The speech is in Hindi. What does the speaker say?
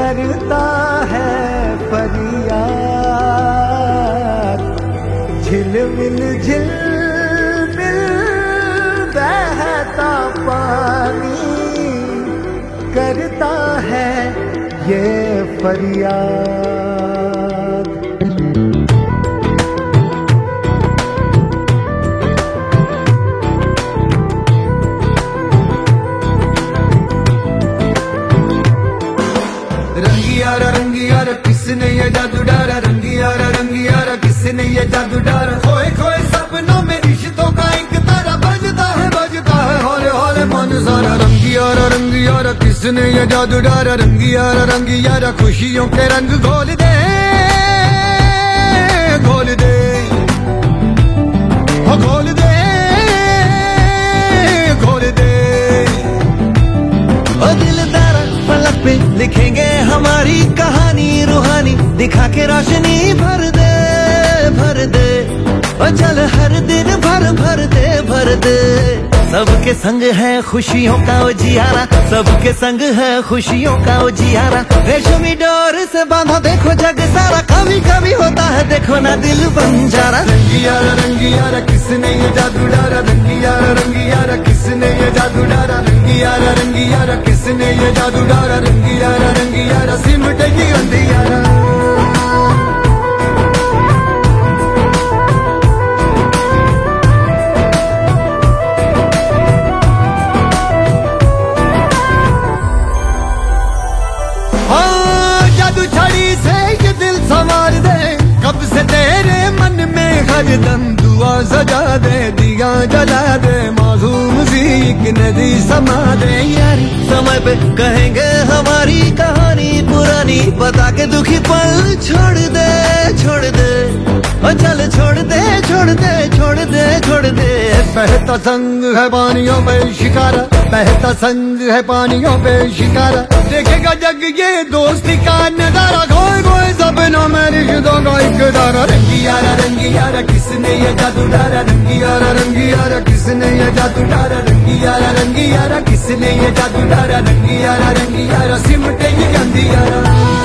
करता है फरियाद, झिलमिल झिलमिल बहता पानी करता है ये फरियाद। रंगियारा किसने ये जादू डारा, रंगियारा किसने ये जादू डारा। खोए खोए सपनों में रिश्तों का एक तारा बजता है हौले हौले मन सारा। रंगियारा किसने ये जादू डारा, रंगियारा खुशियों के रंग घोल दे घोल दे घोल दे घोल दे। ओ दिलदारा पलक पे लिखेंगे हमारी कहानी रूहानी, दिखा के रोशनी भर दे भर दे। ओ चल हर दिन भर भर दे भर दे। सबके संग है खुशियों का उजियारा, सबके संग है खुशियों का उजियारा। रेशमी डोर से बांधा देखो जग सारा, कभी कभी होता है देखो ना दिल बंजारा। रंगियारा किसने ये जादू डारा, रंगियारा किसने ये जादू डारा। रंगियारा किसने ये जादू डारा, रंगियारा सिमटेगी अंधियारा। जादू छड़ी से ये दिल संवार दे, कब से तेरे मन में हरदम दुआ सजा दे। दिया जला दे मासूम सी एक नदी समा दे। यारी समय पे कहेंगे हमारी कहानी पुरानी, बता के दुखी पल छोड़ दे छोड़ दे। ओ चल छोड़ दे छोड़ दे छोड़ दे छोड़ दे। बहता संग है पानियों पे शिकारा, बहता संग है पानियों पे शिकारा। देखेगा जग ये दोस्ती का नजारा, खोए खोए सपनों में रिश्तों का एक धारा। रंगियारा किसने ये जादू डारा, रंगियारा किसने ये जादू डारा। रंगियारा किसने ये जादू डारा। रंगियारा सिमटे ये अंधियारा।